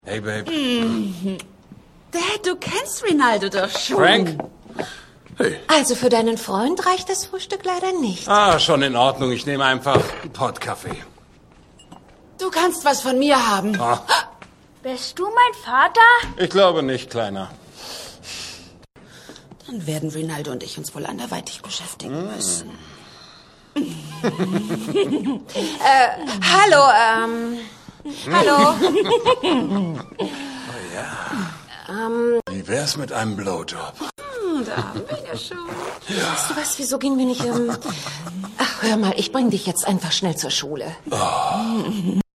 Hey, Babe. Dad, du kennst Rinaldo doch schon. Frank? Hey. Also für deinen Freund reicht das Frühstück leider nicht. Schon in Ordnung. Ich nehme einfach einen Pottkaffee. Du kannst was von mir haben. Bist du mein Vater? Ich glaube nicht, Kleiner. Dann werden Rinaldo und ich uns wohl anderweitig beschäftigen müssen. Hallo. Hallo. Oh ja. Wie wär's mit einem Blowjob? Da haben wir ja schon. Weißt du was, wieso gehen wir nicht... Ach, hör mal, ich bring dich jetzt einfach schnell zur Schule.